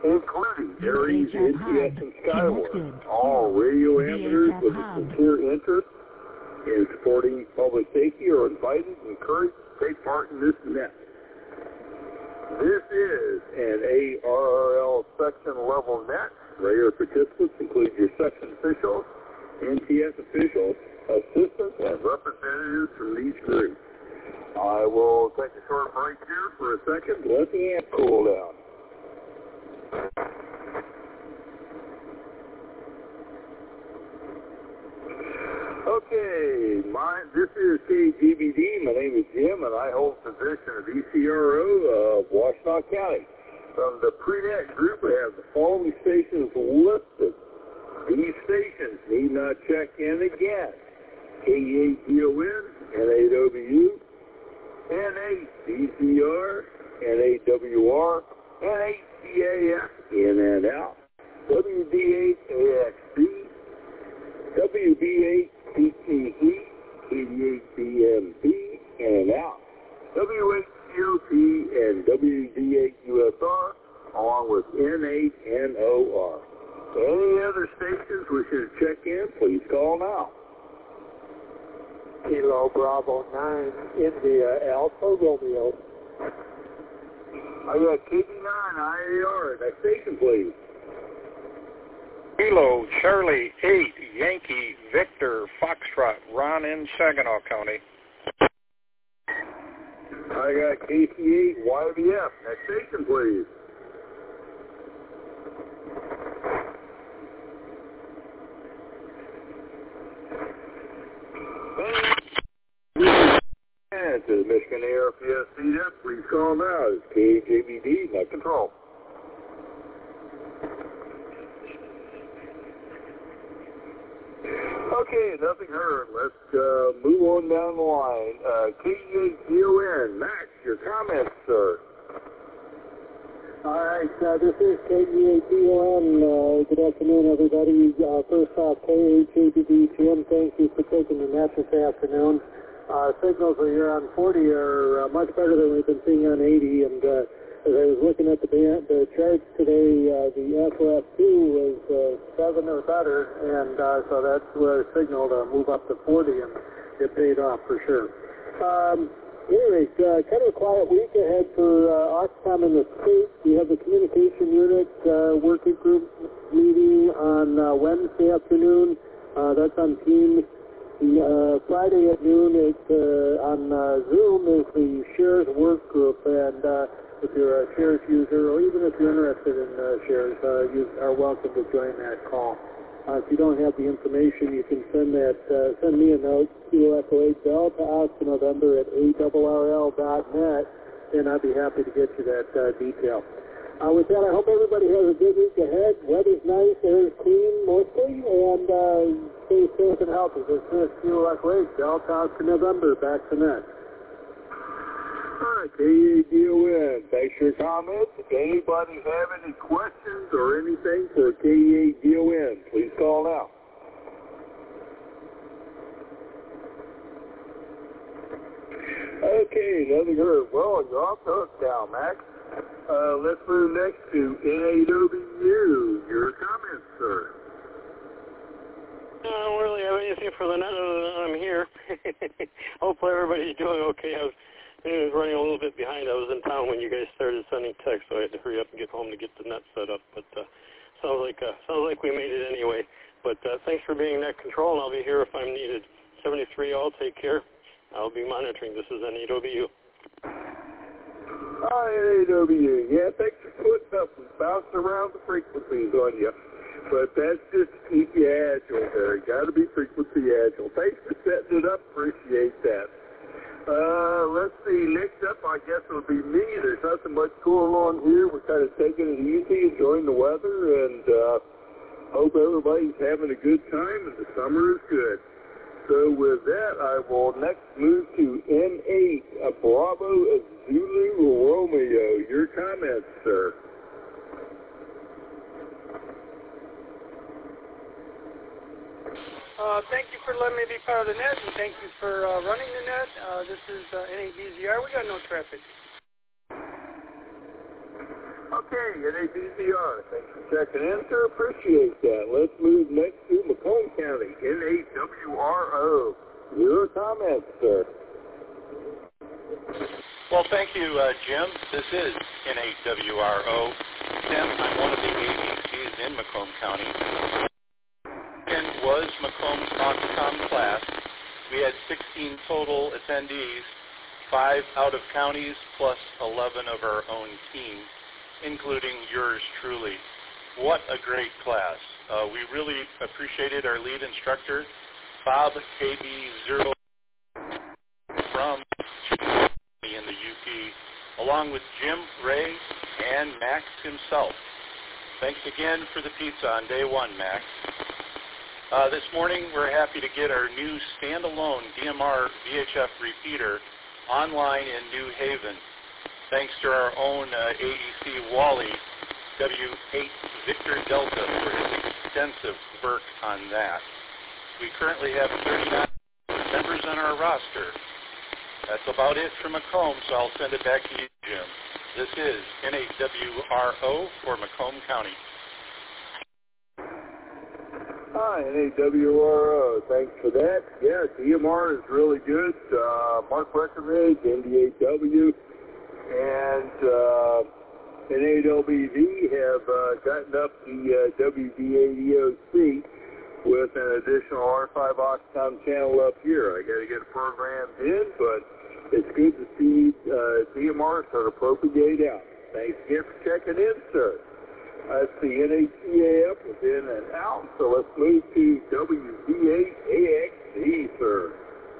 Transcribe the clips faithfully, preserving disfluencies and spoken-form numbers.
including Aries, N T S, and Skyward. All radio amateurs with a sincere interest in supporting public safety are invited and encouraged to take part in this net. This is an A R R L section level net. Regular participants include your section officials, N T S officials, assistants, and representatives from these groups. I will take a short break here for a second to let the amp cool down. Okay, my, this is K G B D. My name is Jim, and I hold the position of E C R O of Washtenaw County. From the pre-net group, I have the following stations listed. These stations need not check in again. K E eight D O N, N A W, N eight D C R, N A W R, N eight C A F, in and out, W D eight A X B, W B eight P T E, eighty-eight B M B, in and out, W eight C O T, and W D eight U S R, along with N eight N O R. Any other stations wishing to check in, please call now. Kilo Bravo nine, India Alpha Romeo. I got K B nine I A R. Next station, please. Kilo Charlie eight, Yankee Victor Foxtrot, Ron in Saginaw County. I got K C eight Y V F. Next station, please. And to the Michigan A R P S C D F, please call now. It's K J B D, net control. Okay, nothing heard. Let's uh, move on down the line. Uh, K eight D O N, Max, your comments, sir. All right, uh, this is K eight D O N. Uh, good afternoon, everybody. Uh, first off, K eight J B D, Jim, thank you for taking the net this afternoon. Uh, signals here on forty are uh, much better than we've been seeing on eighty, and uh, as I was looking at the, band, the charts today, uh, the F O F two was uh, seven or better, and uh, so that's where signal to move up to forty, and it paid off for sure. Um, anyway, uh, kind of a quiet week ahead for uh, Oxcom in the States. We have the communication unit uh, working group meeting on uh, Wednesday afternoon. Uh, that's on Teams. Uh, Friday at noon it's, uh, on uh, Zoom is the Shares work group, and uh, if you're a Shares user, or even if you're interested in uh, Shares, uh, you are welcome to join that call. Uh, if you don't have the information, you can send that. Uh, send me a note, Kilo Echo eight Delta Oscar November at A R R L dot net, and I'd be happy to get you that uh, detail. Uh, with that, I hope everybody has a good week ahead. Weather's nice, air's clean mostly, and uh, stay safe and healthy. This is Kilo Echo eight Delta Oscar November, back to net. All right, K eight D O N, thanks for your comments. If anybody have any questions or anything for K eight D O N, please call now. Okay, nothing heard. Well, you're off the hook now, Max. Uh, let's move next to N A W U. Your comments, sir. I don't really have anything for the net other than I'm here. Hopefully everybody's doing okay. I was, I was running a little bit behind. I was in town when you guys started sending texts, so I had to hurry up and get home to get the net set up. But uh, sounds like uh, sounds like we made it anyway. But uh, thanks for being net control, and I'll be here if I'm needed. seventy-three all, take care. I'll be monitoring. This is N A W U. Hi, N A W U. Yeah, thanks for putting up and bouncing around the frequencies on you. But that's just to keep you agile there. Got to be frequency agile. Thanks for setting it up. Appreciate that. Uh, let's see. Next up, I guess it'll be me. There's nothing much going on here. We're kind of taking it easy, enjoying the weather, and uh, hope everybody's having a good time, and the summer is good. So with that, I will next move to N eight, a Bravo Zulu Romeo. Your comments, sir. Uh, thank you for letting me be part of the net, and thank you for uh, running the net. Uh, this is uh, N eight B Z R. We got no traffic. Okay, N A D Z R. Thanks for checking in, sir. Appreciate that. Let's move next to Macomb County, N A W R O. Your comments, sir. Well, thank you, uh, Jim. This is N A W R O. Tim, I'm one of the A D Cs in Macomb County. And was Macomb's Talk-Com class. We had sixteen total attendees, five out of counties, plus eleven of our own team, including yours truly. What a great class. Uh, we really appreciated our lead instructor, Bob K B zero from in the U P, along with Jim, Ray, and Max himself. Thanks again for the pizza on day one, Max. Uh, this morning, we're happy to get our new standalone D M R V H F repeater online in New Haven. Thanks to our own uh, A D C Wally, W eight Victor Delta, for his extensive work on that. We currently have thirty-nine members on our roster. That's about it for Macomb, so I'll send it back to you, Jim. This is N A W R O for Macomb County. Hi, N A W R O. Thanks for that. Yeah, D M R is really good. Uh, Mark Breckenridge, N D A W, and uh, N A W V have uh, gotten up the uh, W D eighty O C with an additional R five Oxcom channel up here. I got to get it programmed in, but it's good to see uh, D M R sort of propagate out. Thanks again for checking in, sir. That's the N A T A F within and out, so let's move to W D eight A X D, sir.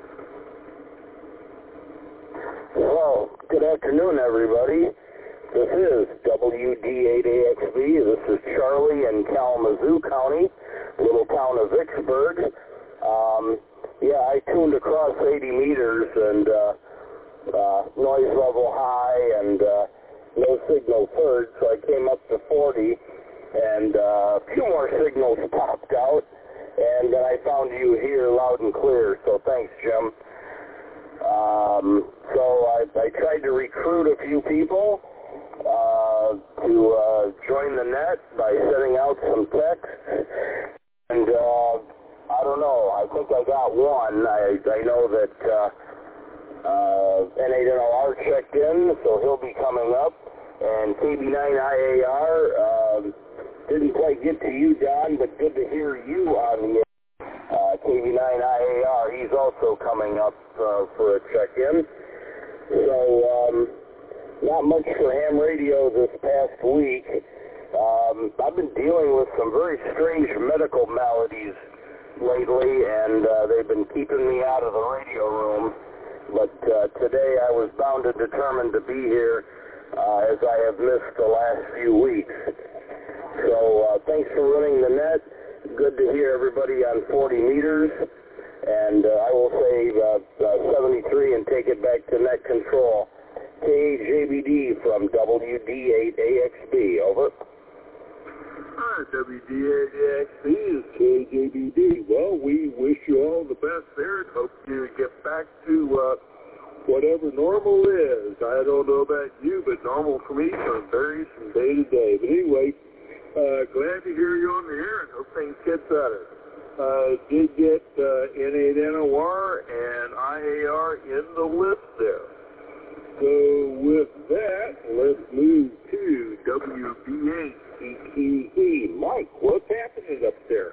Well, good afternoon, everybody. This is W D eight A X B. This is Charlie in Kalamazoo County, little town of Vicksburg. Um, yeah, I tuned across eighty meters and uh, uh, noise level high and uh, no signal third, so I came up to forty, and uh, a few more signals popped out, and then I found you here loud and clear, so thanks, Jim. Um, so I, I tried to recruit a few people uh, to uh, join the net by sending out some texts, and uh, I don't know, I think I got one. I, I know that uh, uh, N eight N O R checked in, so he'll be coming up. And K B nine I A R, um, didn't quite get to you, Don, but good to hear you on the uh, K B nine I A R. He's also coming up uh, for a check-in. So, um, not much for ham radio this past week. Um, I've been dealing with some very strange medical maladies lately, and uh, they've been keeping me out of the radio room. But uh, today I was bound and determined to be here, Uh, as I have missed the last few weeks. So uh, thanks for running the net. Good to hear everybody on forty meters. And uh, I will say uh, uh, seventy-three and take it back to net control. K J B D from W D eight A X B. Over. Hi, W D eight A X B is K J B D. Well, we wish you all the best there and hope you get back to uh, whatever normal is. I don't know about you, but normal for me sort of varies from day to day. But anyway, uh, glad to hear you on the air and hope things get better. Uh, did get uh, N eight N O R and I A R in the list there. So with that, let's move to W B eight E Q E. Mike, what's happening up there?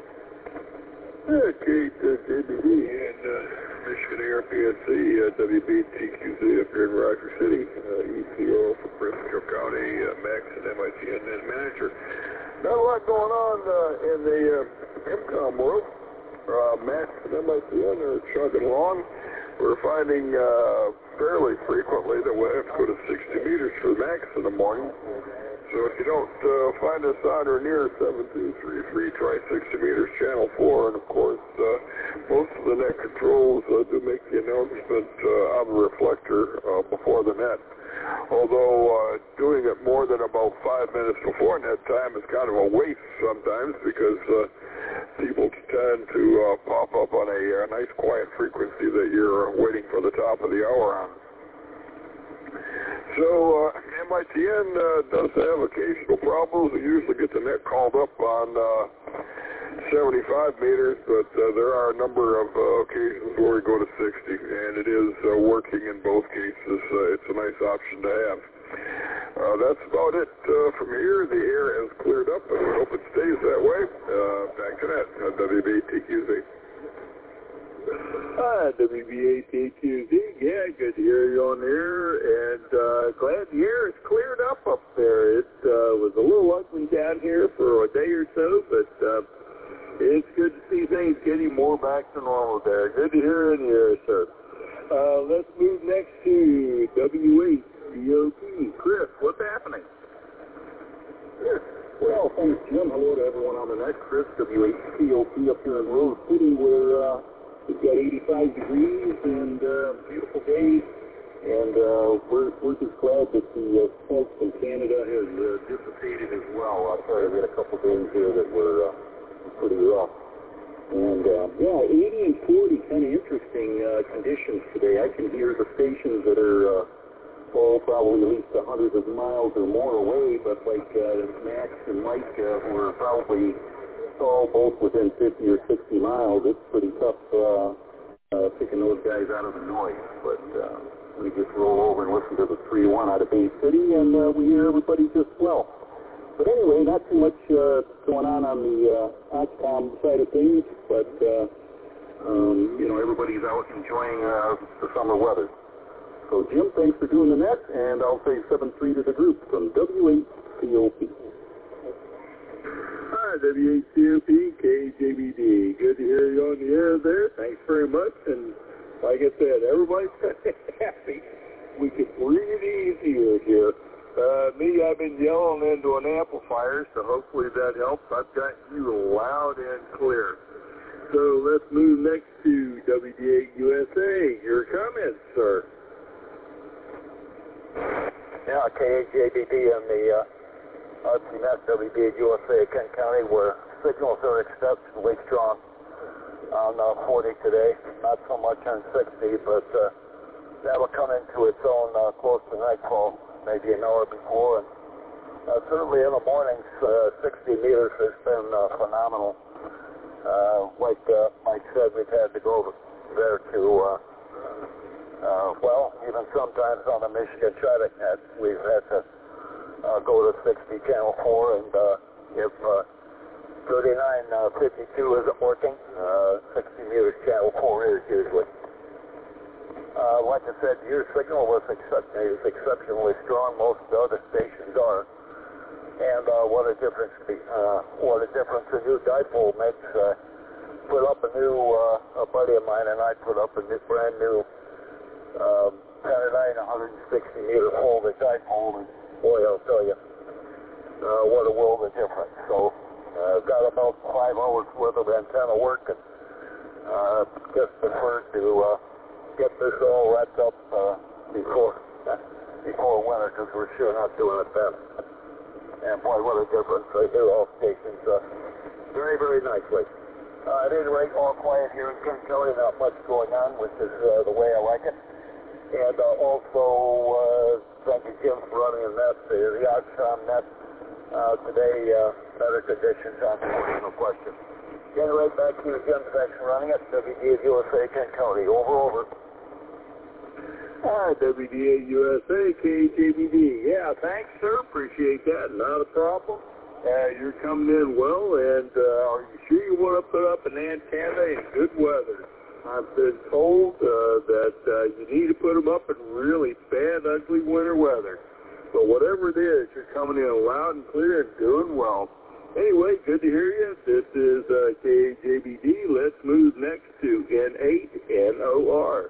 Yeah, Kate, uh, J B D and uh, Michigan Air P S C, uh, W B T Q Z up here in Roger City, uh, E C O for Briscoe County, uh, Max and M I T N N manager. Not a lot going on uh, in the uh, MCOM world. Uh, Max and M I T N are chugging along. We're finding uh, fairly frequently that we'll have to go to sixty meters for Max in the morning. So if you don't uh, find us on or near seven two three three, try sixty meters, channel four, and of course, uh, most of the net controls uh, do make the announcement uh, on the reflector uh, before the net. Although uh, doing it more than about five minutes before net time is kind of a waste sometimes because uh, people tend to uh, pop up on a, a nice quiet frequency that you're waiting for the top of the hour on. So, uh, M I T N uh, does have occasional problems. We usually get the net called up on uh, seventy-five meters, but uh, there are a number of uh, occasions where we go to sixty, and it is uh, working in both cases. Uh, it's a nice option to have. Uh, that's about it uh, from here. The air has cleared up, and we hope it stays that way. Uh, back to that, uh, W B A T Q Z. Hi, W B A T Q Z. Yeah, good to hear you on there, and uh, glad the air is cleared up up there. It uh, was a little ugly down here for a day or so, but uh, it's good to see things getting more back to normal there. Good to hear in the air, sir. Uh, let's move next to W H C O P. Chris, what's happening? Yes. Well, thanks, Jim. Hello to everyone on the net. Chris, W H C O P up here in Rose City, where uh, we've got eighty-five degrees and uh, beautiful days. And uh, we're, we're just glad that the uh, smoke from Canada has uh, dissipated as well. I'll tell you, we had a couple days here that were uh, pretty rough. And, uh, yeah, eighty and forty, kind of interesting uh, conditions today. I can hear the stations that are, uh, oh, probably at least a hundred of miles or more away, but like uh, Max and Mike, uh, who are probably all both within fifty or sixty miles, it's pretty tough uh, uh, picking those guys out of the noise. But uh, we just roll over and listen to the three one out of Bay City, and uh, we hear everybody just well. But anyway, not too much uh, going on on the uh, Oxcom side of things, but, uh, um, you know, everybody's out enjoying uh, the summer weather. So, Jim, thanks for doing the net, and I'll say seven three to the group from W H C O P. Hi, W H C O P, K J B D. Good to hear you on the air there. Thanks very much. And like I said, everybody's happy. We can breathe easier here. Uh, me, I've been yelling into an amplifier, so hopefully that helps. I've got you loud and clear. So let's move next to W D A U S A. Your comments, sir. Yeah, K A J B D and the uh, R C Net W D A U S A, Kent County, where signals are exceptionally strong on uh, forty today. Not so much on sixty, but uh, that'll come into its own uh, close to nightfall, maybe an hour before. And uh, certainly in the mornings, uh, sixty meters has been uh, phenomenal. Uh, like uh, Mike said, we've had to go there to, uh, uh, well, even sometimes on the Michigan traffic net, we've had to uh, go to sixty channel four, and uh, if uh, thirty-nine fifty-two isn't working, uh, sixty meters channel four is usually. Uh, like I said, your signal was excep- is exceptionally strong. Most other stations are. And uh, what a difference! Uh, what a difference a new dipole makes. Uh, put up a new, uh, a buddy of mine and I put up a new, brand new uh, Pentadyne one sixty meter folded dipole, and boy, I'll tell you, uh, what a world of difference. So, uh, got about five hours worth of antenna work, and uh, just preferred to uh, get this all wrapped up uh, before before winter, because we're sure not doing it then. And boy, what a difference. I hear all stations uh, very, very nicely. Uh, at any rate, all quiet here in Kent County, not much going on, which is uh, the way I like it. And uh, also, uh, thank you, Jim, for running the net, the, the Oxcom net uh, today, uh, better conditions on forty, no question. At any rate, back to you, Jim, thanks for running it. W D A U S A, Kent County, over, over. Hi, W D A U S A, K J B D. Yeah, thanks, sir. Appreciate that. Not a problem. Uh, you're coming in well, and uh, are you sure you want to put up an antenna in good weather? I've been told uh, that uh, you need to put them up in really bad, ugly winter weather. But whatever it is, you're coming in loud and clear and doing well. Anyway, good to hear you. This is uh, K J B D. Let's move next to N eight N O R.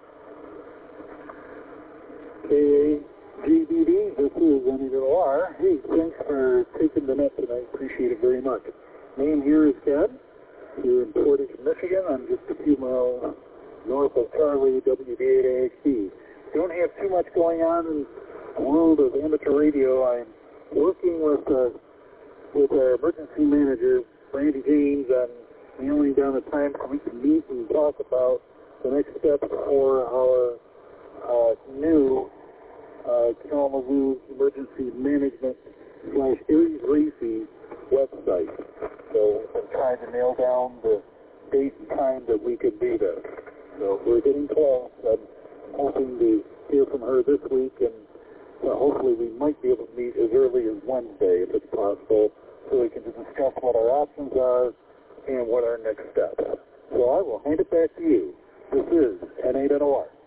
K A G B D, this is N eight N O R. Hey, thanks for taking the net tonight. Appreciate it very much. Name here is Ken. Here in Portage, Michigan. I'm just a few miles north of Charlie, W D eight A X B. Don't have too much going on in the world of amateur radio. I'm working with uh, with our emergency manager, Randy James, on nailing down the time for we can meet and talk about the next steps for our uh, new uh, Kalamazoo Emergency Management slash Aries Racing website. So I'm trying to nail down the date and time that we could be there. So we're getting close. I'm hoping to hear from her this week, and uh, hopefully we might be able to meet as early as Wednesday if it's possible, so we can discuss what our options are and what our next steps. So I will hand it back to you. This is N eight N O R.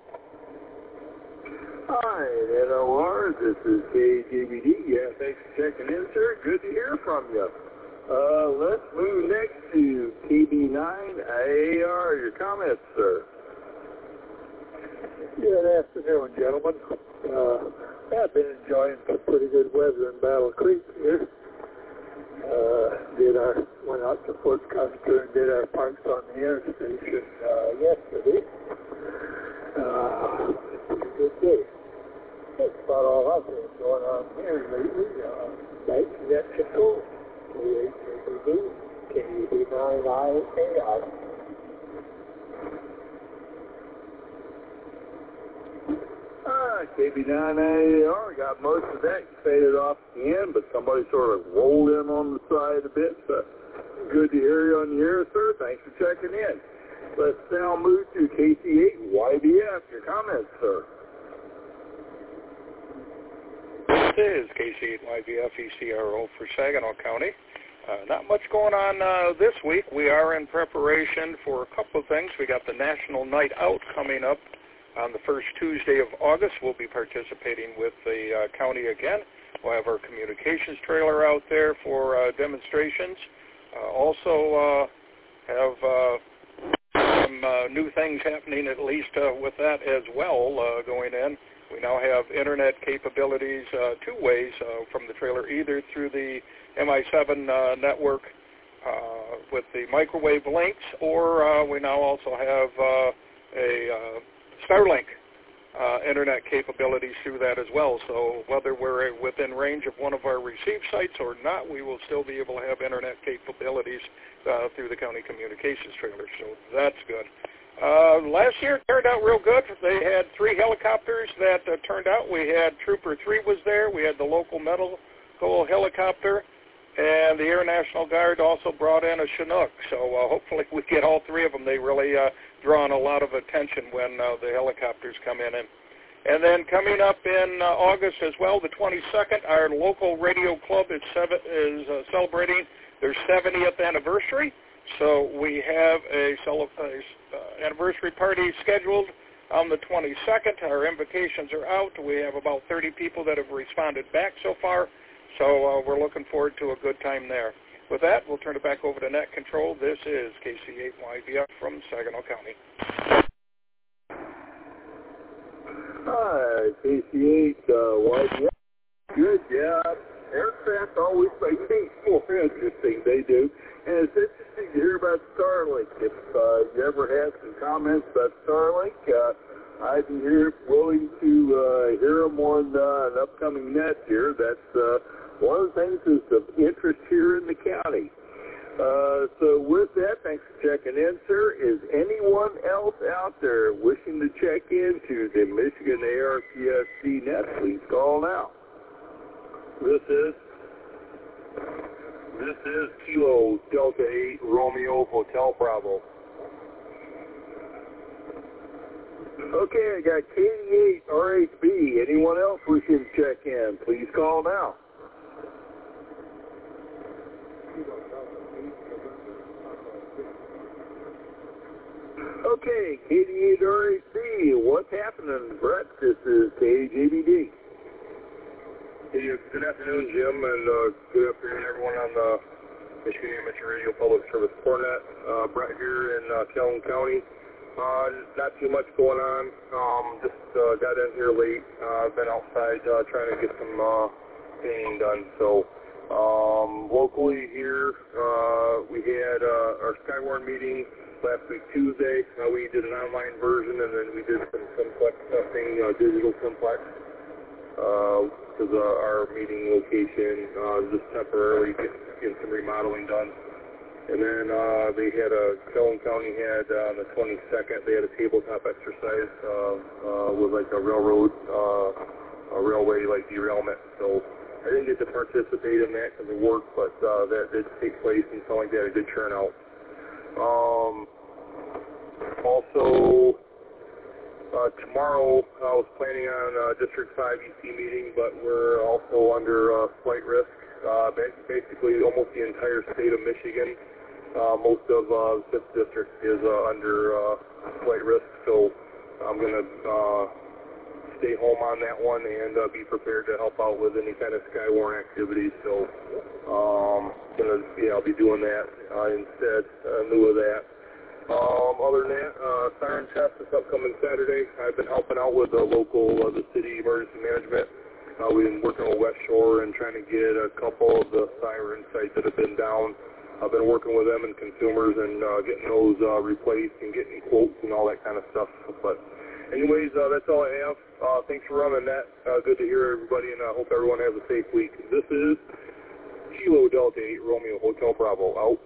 Hi, N O R. This is K J B D. Yeah, thanks for checking in, sir. Good to hear from you. Uh, let's move next to K B nine A R. Your comments, sir. Good afternoon, gentlemen. Uh, I've been enjoying some pretty good weather in Battle Creek here. Uh, did our, went out to Fort Custer and did our parks on the interstation uh, yesterday. Uh, pretty good day. That's about all I've been going on here lately. Uh, nice net control. K H A B D, K B nine I A R. Ah, K B nine A R, got most of that faded off at the end, but somebody sort of rolled in on the side a bit. So good to hear you on the air, sir. Thanks for checking in. Let's now move to K C eight Y B F. Your comments, sir. This is K C eight Y B F E C R O for Saginaw County. Uh, not much going on uh, this week. We are in preparation for a couple of things. We got the National Night Out coming up on the first Tuesday of August. We'll be participating with the uh, county again. We'll have our communications trailer out there for uh, demonstrations. Uh, also uh, have uh, some uh, new things happening, at least uh, with that as well, uh, going in. We now have internet capabilities uh, two ways uh, from the trailer, either through the M I seven uh, network uh, with the microwave links, or uh, we now also have uh, a uh, Starlink uh, internet capabilities through that as well. So whether we're within range of one of our receive sites or not, we will still be able to have internet capabilities uh, through the county communications trailer. So that's good. Uh, last year it turned out real good. They had three helicopters that uh, turned out. We had Trooper three was there. We had the local medical helicopter. And the Air National Guard also brought in a Chinook. So uh, hopefully we get all three of them. They really uh, draw on a lot of attention when uh, the helicopters come in. And, and then coming up in uh, August as well, the twenty-second, our local radio club is, seven, is uh, celebrating their seventieth anniversary. So we have a, cele- a uh, anniversary party scheduled on the twenty-second. Our invitations are out. We have about thirty people that have responded back so far. So uh, we're looking forward to a good time there. With that, we'll turn it back over to Net Control. This is K C eight Y B F from Saginaw County. Hi, K C eight uh, Y B F. Good job. Aircraft always make things more interesting. They do. And it's interesting to hear about Starlink. If uh, you ever have some comments about Starlink, uh, I'd be here willing to uh, hear them on uh, an upcoming net here. That's uh, one of the things that's of interest here in the county. Uh, so with that, thanks for checking in, sir. Is anyone else out there wishing to check into the Michigan A R P S C net? Please call now. This is this is Kilo Delta eight Romeo Hotel Bravo. Okay, I got K eight R H B. Anyone else wishing to check in? Please call now. Okay, K eight R H B. What's happening, Brett? This is K J B D. Hey, good afternoon, Jim, and uh, good afternoon, everyone on the Michigan Amateur Radio Public Service Cornet. Uh, Brett here in uh, Calhoun County. Uh, not too much going on. Um, just uh, got in here late. I've uh, been outside uh, trying to get some uh, painting done. So um, locally here, uh, we had uh, our Skywarn meeting last week Tuesday. Uh, we did an online version, and then we did some simplex testing, uh, digital simplex. Because uh, uh, our meeting location uh, just temporarily getting, getting some remodeling done. And then uh, they had a, Calhoun County had uh, on the twenty-second, they had a tabletop exercise uh, uh, with like a railroad uh, a railway like derailment. So I didn't get to participate in that because of work, but uh, that did take place and sounded like they had a good turnout. Um, also, uh, tomorrow I was planning on a District five E C meeting, but we're also under uh, flight risk. Uh, basically, almost the entire state of Michigan, uh, most of uh, the fifth District is uh, under uh, flight risk, so I'm going to uh, stay home on that one and uh, be prepared to help out with any kind of Skywarn activities. So, um, gonna, yeah, I'll be doing that uh, instead, uh, in lieu of that. Um, other than that, uh, siren test is upcoming Saturday. I've been helping out with the local, uh, the city emergency management. Uh, we've been working with West Shore and trying to get a couple of the siren sites that have been down. I've been working with them and consumers and uh, getting those uh, replaced and getting quotes and all that kind of stuff. But anyways, uh, that's all I have. Uh, thanks for running that. Uh, good to hear everybody, and I uh, hope everyone has a safe week. This is Kilo Delta eight Romeo Hotel Bravo out.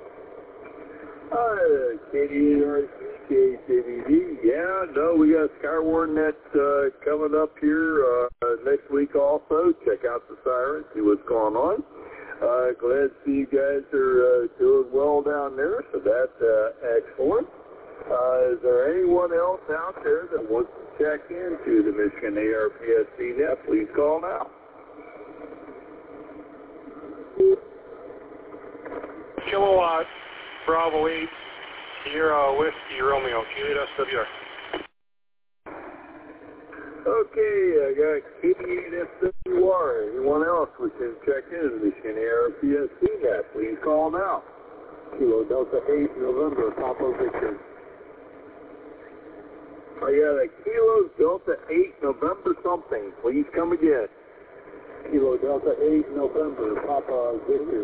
Hi, K D A R C, K H A V D. Yeah, no, we got Skywarn Net uh, coming up here uh, next week also. Check out the siren, see what's going on. Uh, glad to see you guys are uh, doing well down there, so that's uh, excellent. Uh, is there anyone else out there that wants to check into the Michigan A R P S C net? Please call now. Kilowatt, Bravo eight, Sierra Whiskey, Romeo, Q eight S W R. Okay, I got K D eight S W R. Anyone else we can check in the Michigan A R P S C net? Please call now. Kilo Delta eight, November, Papa Victor. I got a Kilo Delta eight, November something. Please come again. Kilo Delta eight, November, Papa Victor.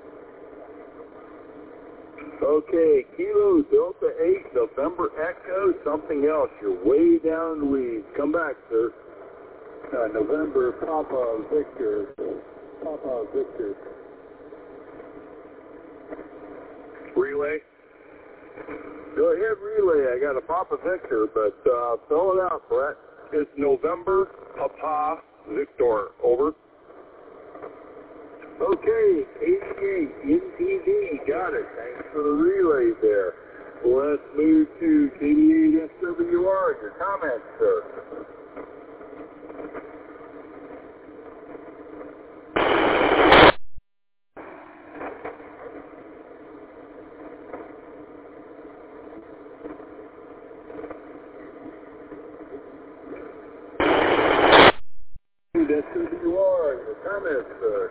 Okay, Kilo Delta eight, November Echo, something else. You're way down the weeds. Come back, sir. Uh, November Papa Victor. Papa Victor. Relay. Go ahead, relay. I got a Papa Victor, but uh, fill it out, Brett. It's November Papa Victor. Over. Okay, eighty-eight, N T V, got it. Thanks for the relay there. Let's move to K D eight S W R. Your comments, sir. S W R, your comments, sir.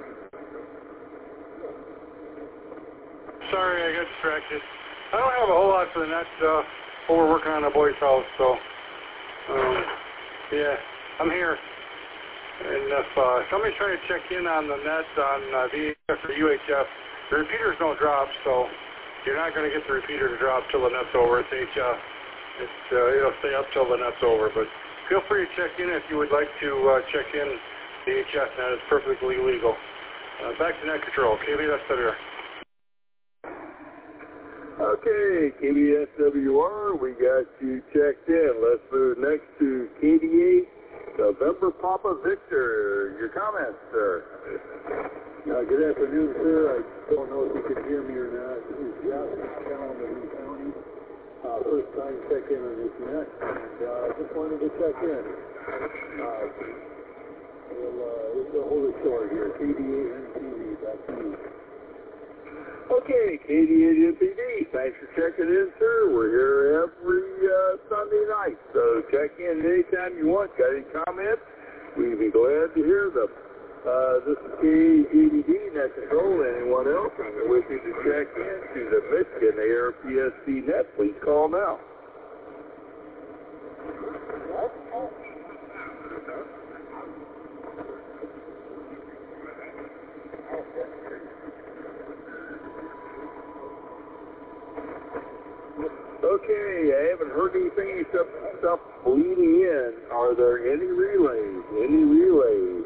Sorry, I got distracted. I don't have a whole lot for the net. Uh, what we're working on a boy's house, so um, yeah, I'm here. And if uh, somebody's trying to check in on the net on uh, V H F or U H F, the repeaters don't drop, so you're not going to get the repeater to drop till the net's over. It's H F. It's, uh, it'll stay up till the net's over, but feel free to check in if you would like to uh, check in the H F net. It's perfectly legal. Uh, back to net control. K B S W R. Okay, K B S W R, we got you checked in. Let's move next to K D eight, November Papa Victor. Your comments, sir. Uh, good afternoon, sir. I don't know if you can hear me or not. This is Josh from Kalamazoo County. Uh, first time check in on this net, and uh, just wanted to check in. Uh, we'll, uh, we'll hold it short here. K D eight N T V, back to you. Okay, K D eight N T V, thanks for checking in, sir. We're here every uh, Sunday night, so check in anytime you want. Got any comments? We'd be glad to hear them. Uh, this is K H A V D, net control. Anyone else wishing to check in to the Michigan A R P S C net, please call now. Okay, I haven't heard anything except stuff bleeding in. Are there any relays? Any relays?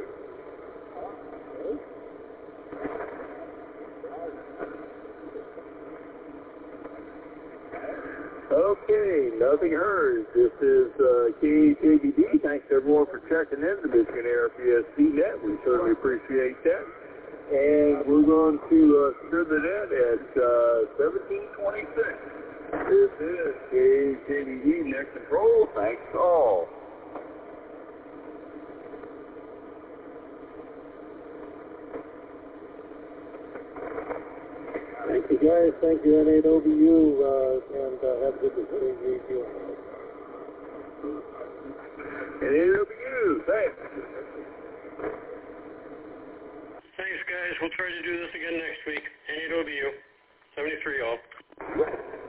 Okay, nothing heard. This is uh, K H A B D. Thanks everyone for checking in the Michigan A R P S C net. We certainly appreciate that. And we're going to uh, secure the net at uh, seventeen twenty-six. This is K H A B D Net Control. Thanks all. Thank you, guys. Thank you, N eight O B U, uh, and uh, have a good day. N eight O B U, thanks. Thanks, guys. We'll try to do this again next week. N eight O B U, seventy-three all.